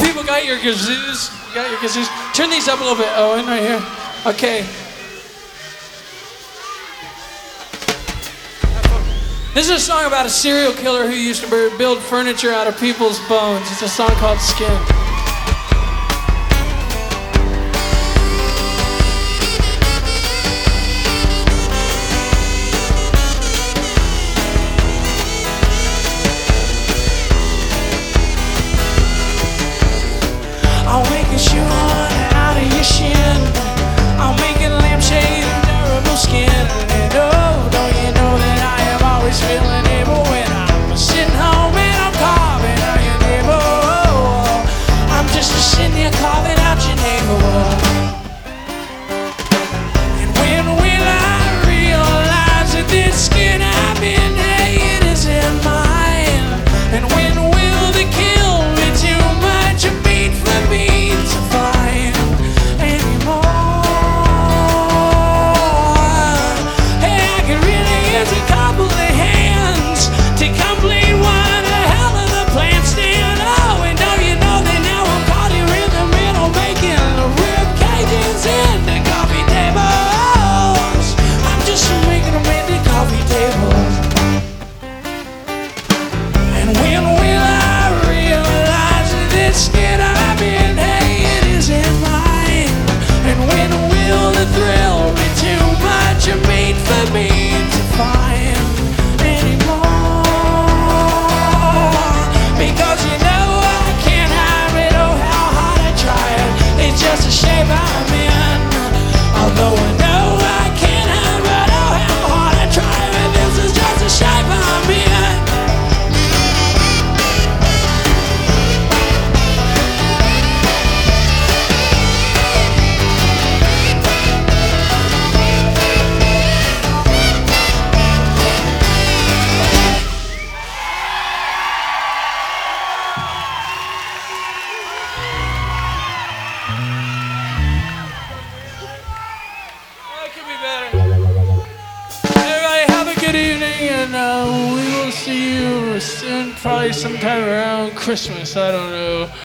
people got your kazoos? You got your kazoos? Turn these up a little bit, Owen, right here. Okay. This is a song about a serial killer who used to build furniture out of people's bones. It's a song called Skin. I'll make a shoe out of your shin. I'll make a lampshade of durable skin. And oh, don't you know that I am always feeling able when I'm sitting home and I'm carving out your neighbor. I'm just sitting here carving out your neighbor. And when will I realize that this skin I've been laying isn't mine? And when will the kill be too much of meat for me to find anymore? Hey, I could really use a couple of hands to complete one hell of a plant stand. Oh, and don't you know that now I'm caught here in the middle making the rib cages into coffee tables. I'm just making them into coffee tables. And when will I realize that this skin I've been hanging isn't mine? And when will the thrill be too much of meat for me to find anymore? Because you know I can't hide it, oh how hard I try it. It's just a shape I'm in. Although I know I can't hide it, oh how hard I try it. This is just a shape I'm in. That could be better. Everybody have a good evening, and we will see you soon, probably sometime around Christmas. I don't know.